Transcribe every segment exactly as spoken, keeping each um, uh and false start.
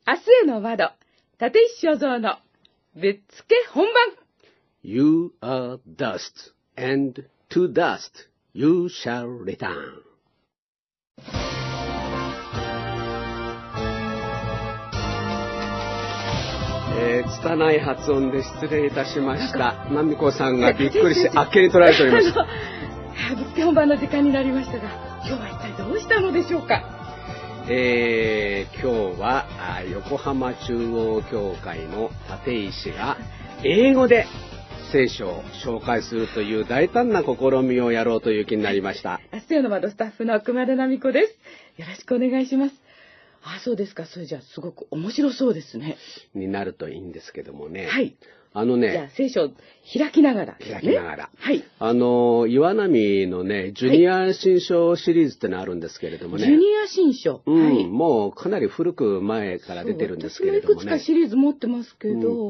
明日への窓、立石正蔵のぶっつけ本番。 You are dust, and to dust you shall return. えー、拙い発音で失礼いたしました。まみこさんがびっくりしてあっけに取られておりました。 ぶっつけ本番の時間になりましたが、今日は一体どうしたのでしょうか。 えー、今日は横浜中央教会の立石が英語で聖書を紹介するという大胆な試みをやろうという気になりました。 明日への窓スタッフの熊田奈美子です。よろしくお願いします。あ、そうですか。それじゃあすごく面白そうですね。 になるといいんですけどもね。 はい。 あのね。 じゃあ聖書を開きながら、ね。 開きながら。 はい。 あの、岩波のね、ジュニア新書シリーズってのあるんですけれどもね。 ジュニア新書。 うん、 はい。 もうかなり古く前から出てるんですけれどもね。 私もいくつかシリーズ持ってますけど。 うん、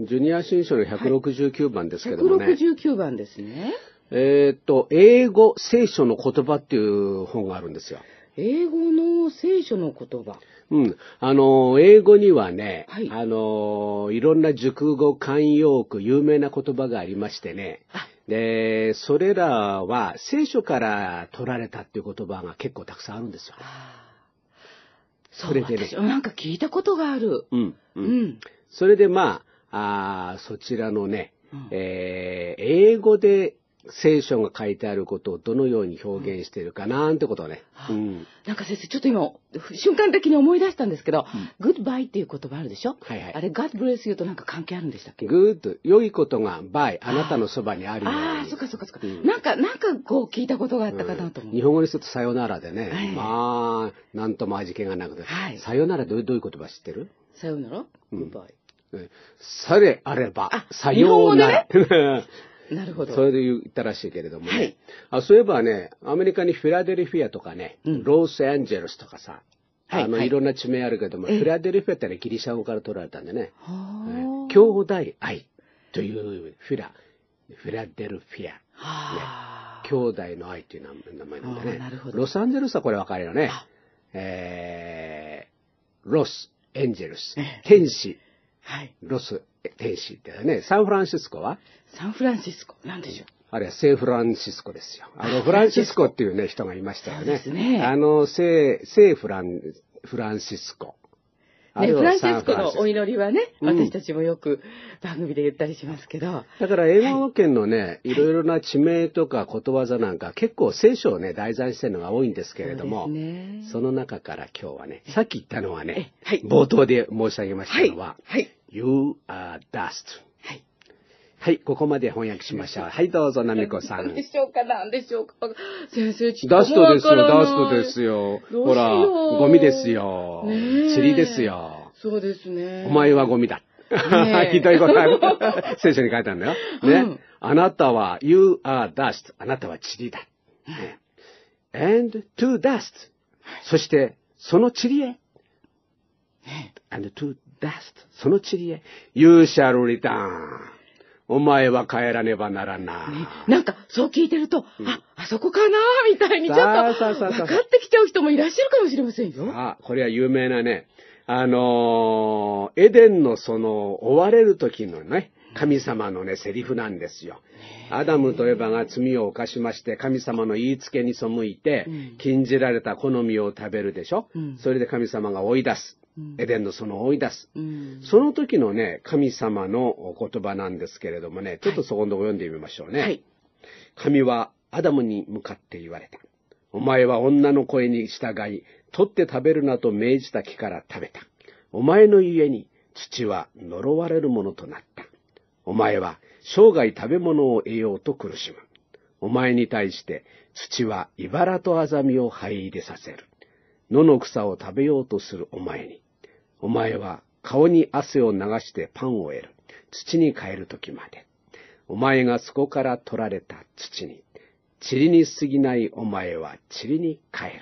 ジュニア新書のひゃくろくじゅうきゅうばんですけどもね。 ひゃくろくじゅうきゅうばんですね。 えっと、英語聖書の言葉っていう本があるんですよ。 英語の聖書の言葉。 うん。あの、英語にはね、 はい、 あの、いろんな熟語、慣用句、有名な言葉がありましてね。で、それらは聖書から取られたっていう言葉が結構たくさんあるんですよ。 それでね。なんか聞いたことがある。 うん。うん。 うん、 それでまあ、あそちらのね、うん、えー、英語で聖書が書いてあることをどのように表現しているかなんてことをね。 うん、なんか先生、ちょっと今、瞬間的に思い出したんですけど、うん、Goodbye っていう言葉あるでしょ。はいはい。あれ、God bless you となんか関係あるんでしたっけ。 Good、良いことが Bye、あなたのそばにあるように。 ああ、そっかそっかそっか、うん。なんか、なんかこう聞いたことがあったかなと思う。 うん、日本語にするとさよならでね、はい、まあ、なんとも味気がなくて。はい、さよならどういう言葉知ってる？ さよなら、うん、Goodbye。 されあれば、さようなら。 なるほど。 それで言ったらしいけれどもね。はい、あ、そういえばね、アメリカにフィラデルフィアとかね、うん、ロサンゼルスとかさ、はい、あの、はい、いろんな地名あるけども、フィラデルフィアってね、ギリシャ語から取られたんでね、兄弟愛というフィラ、フィラデルフィア。ね、兄弟の愛という名前なんでね。なるほど。ロサンゼルスはこれ分かるよね。えー、ロス、エンジェルス、天使。はい、ロス、天使ってね。サンフランシスコはサンフランシスコ。なんでしょう。 あれは聖フランシスコですよ。あの、フランシスコっていうね、人がいましたよね。 そうですね。 あの、聖、聖フラン、フランシスコ。 ね、フランシスコのお祈りはね、うん、私たちもよく番組で言ったりしますけど。 だから英語圏のね、はい、いろいろな地名とかことわざなんか、結構聖書をね、題材にしてるのが多いんですけれども、 そ, ね、その中から今日はね、さっき言ったのはね、はい、冒頭で申し上げましたのは、はいはい、You are dust。はい、ここまで翻訳しましょう。はい、どうぞ、なみこさん。 何でしょうか、何でしょうか。先生、ちょっとダストですよ、ダストですよ。ほら、ゴミですよ。塵ですよ。 そうですね。 お前はゴミだ。ひどいことある。聖書に書いてあるんだよ。ね。うん、あなたは、You are dust。あなたは塵だ。ね、and to dust。そして、その塵へ。and to dust。その塵へ。You shall return。お前は帰らねばならない。ね、 なんか、そう聞いてると、うん、あ、あそこかなみたいにちょっと、分かってきちゃう人もいらっしゃるかもしれませんよ。 あ、これは有名なね、あのー、エデンのその、追われる時のね、神様のね、セリフなんですよ。アダムとエバが罪を犯しまして、神様の言いつけに背いて、うん、禁じられた好みを食べるでしょ、うん、それで神様が追い出す。エデンの園を追い出す、うん。その時のね、神様の言葉なんですけれどもね、ちょっとそこのとこ読んでみましょうね。はい、神はアダムに向かって言われた。お前は女の声に従い、取って食べるなと命じた木から食べた。お前の家に土は呪われるものとなった。お前は生涯食べ物を得ようと苦しむ。お前に対して土は茨とアザミを這い入れさせる。野の草を食べようとするお前に。お前は顔に汗を流してパンを得る。土に帰る時まで。お前がそこから取られた土に。塵に過ぎないお前は塵に帰る。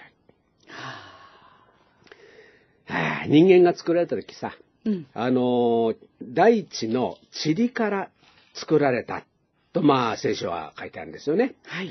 はあ、人間が作られた時さ、うん、あの、大地の塵から作られたと、まあ聖書は書いてあるんですよね。はい。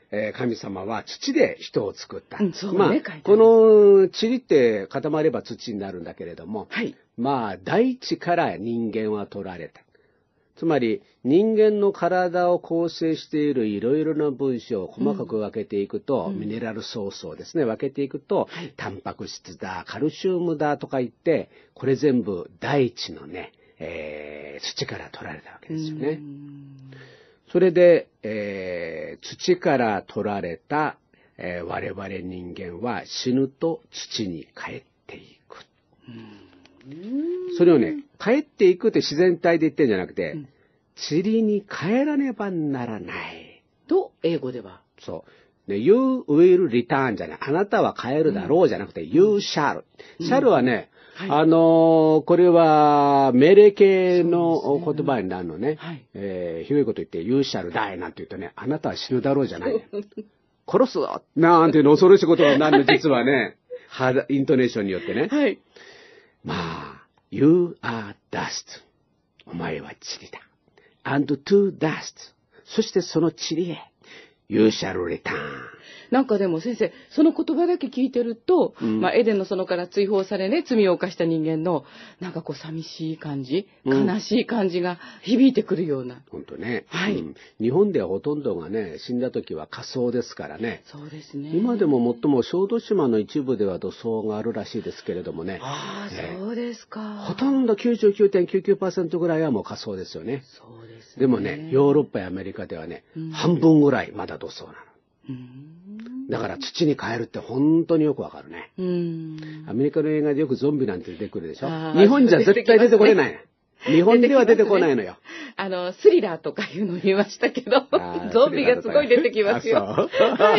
えー、神様は土で人を作った。 うん、そうね、 まあ、この塵って固まれば土になるんだけれども、 はい、 まあ、大地から人間は取られた。つまり、人間の体を構成しているいろいろな分子を細かく分けていくと、うん、ミネラルソースをですね、分けていくと、はい、タンパク質だ、カルシウムだとか言って、これ全部大地のね、えー、土から取られたわけですよね。それで、えー、土から取られた、えー、我々人間は死ぬと土に帰っていく。それをね、帰っていくって自然体で言ってるんじゃなくて、うん、塵に帰らねばならない。 と、英語では。 そう。ね、you will return じゃない。あなたは帰るだろうじゃなくて、うん、you shall。うん、shall はね、はい、あのー、これは命令形の言葉になるのね。はい、えー、ひどいこと言って、you shall die なんて言うとね、あなたは死ぬだろうじゃない。殺すぞなんていうの恐ろしいことになるの、実はね。イントネーションによってね。 はい。 まあ、you are dust. お前は塵だ。and to dust. そしてその塵へ、you shall return. なんかでも先生、その言葉だけ聞いてると、うん、まあエデンの園から追放されね、罪を犯した人間の、なんかこう寂しい感じ、うん、悲しい感じが響いてくるような。 本当ね。 はい、 うん。日本ではほとんどがね、死んだ時は火葬ですからね。 そうですね。 今でも最も小豆島の一部では土葬があるらしいですけれどもね。 ああ、えー、そうですか。 ほとんど きゅうじゅうきゅうてんきゅうきゅうパーセント ぐらいはもう火葬ですよね。 そうですね。 でもね、ヨーロッパやアメリカではね、うん、半分ぐらいまだ土葬なの。うんだから土に帰るって本当によくわかるね。 うんアメリカの映画でよくゾンビなんて出てくるでしょ。日本じゃ絶対出てこれない。ね、日本では出てこないのよ。ね、 あの、スリラーとかいうの見ましたけど、ゾンビがすごい出てきますよ。はい。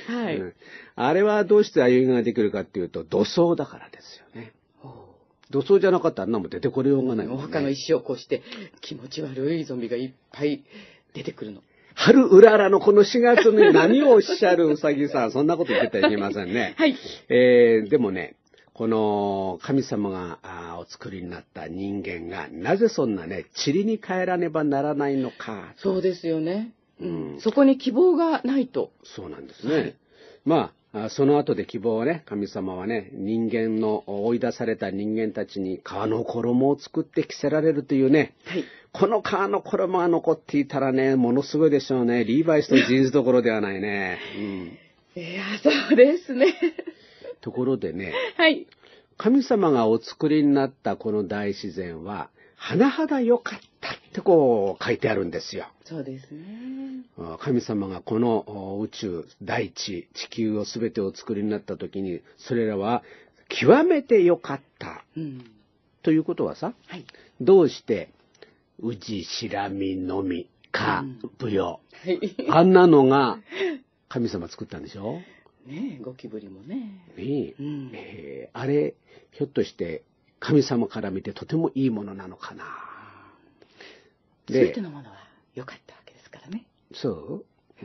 はい、うん。 あれはどうしてああいう映画ができるかっていうと、土葬だからですよね。土葬じゃなかったらあんなもん出てこれようがない、ね。 お墓の石をこうして気持ち悪いゾンビがいっぱい出てくるの。 春うららのこのしがつに何をおっしゃるうさぎさん、そんなこと言ってたらいけませんね。 はい。 えー、でもね、この神様があお作りになった人間が、なぜそんなね、塵に帰らねばならないのか。 そうですよね。うん。そこに希望がないと。 そうなんですね。はい、まあ、その後で希望をね、神様はね、人間の追い出された人間たちに皮の衣を作って着せられるというね、 はい、 この皮の衣が残っていたらね、ものすごいでしょうね。リーバイスとジーンズどころではないね。 うん、いや、そうですね。 ところでね、 はい、 神様がお作りになったこの大自然は、甚だ良かったってこう書いてあるんですよ。 そうですね。 神様がこの宇宙、大地、地球を全てお作りになった時に、それらは極めて良かった。 うん、 ということはさ、 はい、 どうして、宇治、白身のみ、か、ぶよ、 うんはい、 あんなのが神様作ったんでしょねえ、ゴキブリもね。 ねえ、 うんえー、あれ、ひょっとして神様から見てとてもいいものなのかな。 で、全てのものは良かったわけですからね。 そう、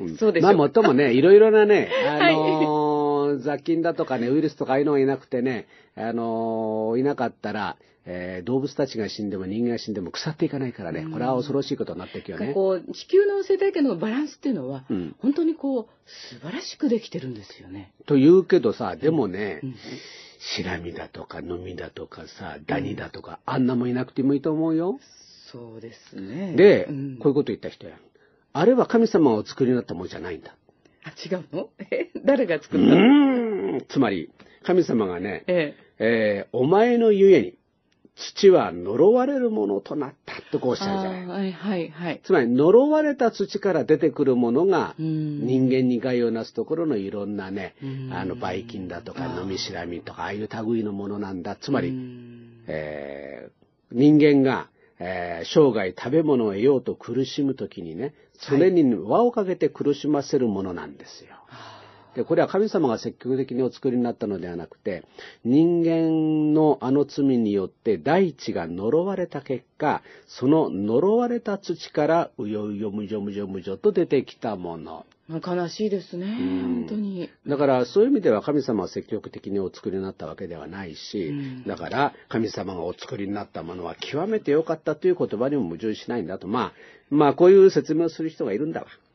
うん、そうでしょう。 まあもっともね、いろいろなね、あのーはい、雑菌だとかね、ウイルスとかああいうのがいなくてね、あのー、いなかったら、えー、動物たちが死んでも人間が死んでも腐っていかないからね、これは恐ろしいことになっていくよね。 こう地球の生態系のバランスっていうのは、 うん、 本当にこう素晴らしくできてるんですよね。 というけどさ、でもね、 うんうん、 シラミだとかノミだとかさ、ダニだとか、うん、あんなもいなくてもいいと思うよ。 そうですね。 で、 うん、 こういうこと言った人や。あれは神様を作りになったものじゃないんだ。 あ、違うの？え、誰が作ったの？ うーん、つまり神様がね、 えええー、お前のゆえに土は呪われるものとなったってこうおっしゃるじゃない。 はいはいはい。 つまり呪われた土から出てくるものが人間に害をなすところのいろんなね、あのばい菌だとかノミシラミとかああいう類のものなんだ。つまり、えー、人間が、えー、生涯食べ物を得ようと苦しむときにね、それに輪をかけて苦しませるものなんですよ。で、これは神様が積極的にお作りになったのではなくて、人間のあの罪によって大地が呪われた結果、その呪われた土からうようよむじょむじょむじょと出てきたもの。 悲しいですね、本当に。 だからそういう意味では神様は積極的にお作りになったわけではないし、うん、だから神様がお作りになったものは極めて良かったという言葉にも矛盾しないんだと、まあ、まあこういう説明をする人がいるんだわ。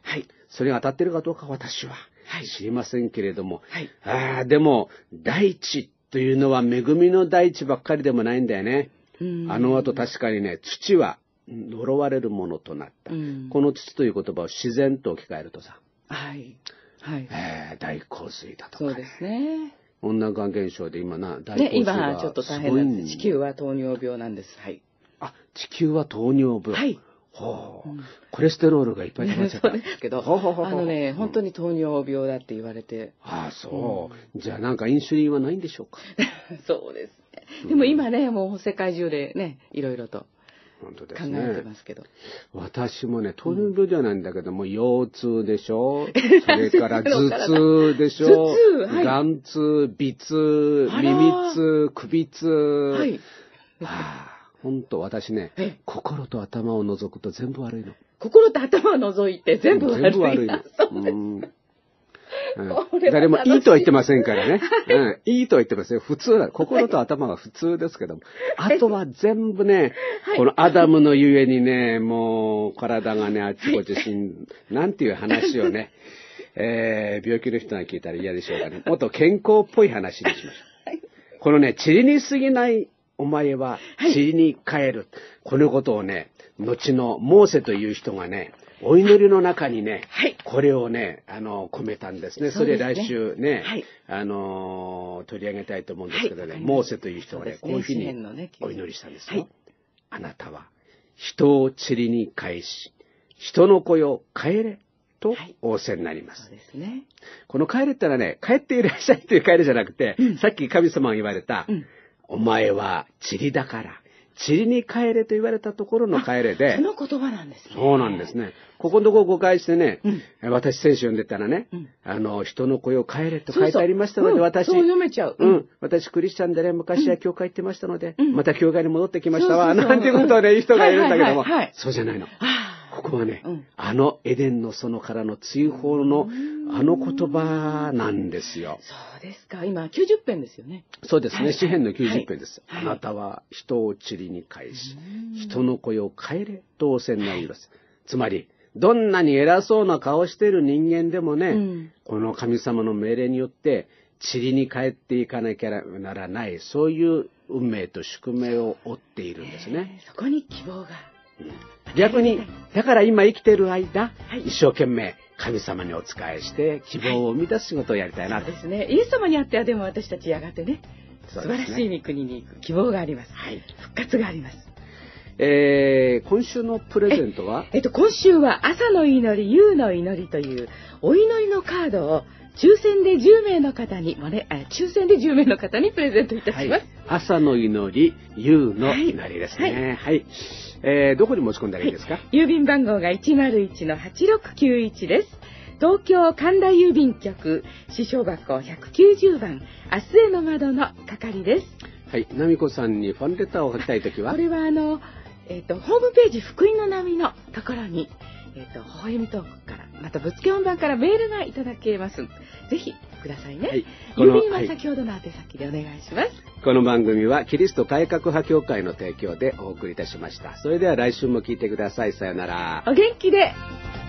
はい。 それが当たってるかどうか私ははい知りませんけれども、 はい。 ああ、でも、大地というのは恵みの大地ばっかりでもないんだよね。 うんあの後確かにね、土は呪われるものとなった。 うんこの土という言葉を自然と置き換えるとさ、 はい。はい。 えー大洪水だとか、ね、 そうですね。 温暖化現象で今な、大ね、 洪水が今ちょっと大すごいん変なんです。地球は糖尿病なんです。はい。 あ、地球は糖尿病。 はい。 ほう、 うんコレステロールがいっぱい溜まっちゃった。 そうですけど、 ほうほうほうほうあのね、本当に糖尿病だって言われて。 ああ、そう、じゃあなんかインスリンはないんでしょうか。 そうですね。でも今ね、もう世界中でね、いろいろと本当で考すね。 えてますけど。 私もね、糖尿病じゃないんだけども、腰痛でしょ、それから頭痛でしょ、 頭痛はい眼痛、鼻痛、 あら耳痛、首痛。 はい。 はあ、本当私ねえ、 心と頭を除くと全部悪いの。 心と頭を除いて全部悪い。 全部悪いの。 そうです。 うんうんこれは誰もいいとは言ってませんからね。うん、いいとは言ってません。普通だ。心と頭は普通ですけども。あとは全部ね、 はいこのアダムのゆえにね、もう体がね、あっちこっちしん、なんていう話をね、えー、病気の人が聞いたら嫌でしょうかね。もっと健康っぽい話にしましょう。このね、塵に過ぎないお前は塵に帰る。このことをね、後のモーセという人がね、お祈りの中にね、 はいこれをね、あの、込めたんですね。それそうですね来週ね、 はいあの、取り上げたいと思うんですけどね、 はいモーセという人がね、 そうですねこういうふうに詩篇のねお祈りしたんですよ。 はいあなたは人を塵に返し、人の子よ帰れとはい仰せになります。 そうですね。 この帰れってのはね、帰っていらっしゃいという帰れじゃなくて、 うんさっき神様が言われた、 うんお前は塵だから、塵に帰れと言われたところの帰れでそ、の言葉なんですね。 そうなんですね。ここのところ誤解してね、 うん私聖書読んでたらね、 うんあの、人の声を帰れと書いてありましたので、 そうそう私、 うんそう読めちゃう。 う。ん、私クリスチャンでね、昔は教会行ってましたので、 うんまた教会に戻ってきましたわ、 そうそうそうなんていうことをね、言う人がいるんだけども、 はいはいはいはいそうじゃないの。 あここはね、 うんあのエデンの園からの追放のあの言葉なんですよ。 そうですか。今きゅうじゅっぺんですよね。 そうですね、 はい詩篇のきゅうじゅっぺんです。 はいあなたは人を塵に返し、 うん人の声を帰れと仰せになります。つまり、どんなに偉そうな顔している人間でもね、 うんこの神様の命令によって、塵に帰っていかなきゃならない、そういう運命と宿命を負っているんですね。 そこに希望が。 逆に、だから今生きている間、 はい一生懸命神様にお仕えして希望を生み出す仕事をやりたいなと。 ですね。イエス様にあってはでも私たちやがてね、素そうですね晴らしい御国に行く希望があります。 はい。 復活があります。 えー、今週のプレゼントはえっと、今週は朝の祈り、夕の祈りというお祈りのカードを抽選でじゅうめいの方に、もね、あ抽選でじゅうめいの方にプレゼントいたします。 はい、朝の祈り、夕の祈りですね。はい。はいえー、どこに持ち込んだらいいですか、 郵便番号が いちまるいちのはちろくきゅういち です。東京神田郵便局、支所箱ひゃくきゅうじゅうばん、明日への窓の係です。 はい。なみこさんにファンレターを書きたいときはこれはあの、えっと、ホームページ福音の波のところに、えっと、微笑みトークから、またぶつけ音版からメールがいただけます。ぜひくださいね。 はい郵便は先ほどの宛先でお願いします。 この番組はキリスト改革派協会の提供でお送りいたしました。それでは来週も聞いてください。さよなら。 お元気で。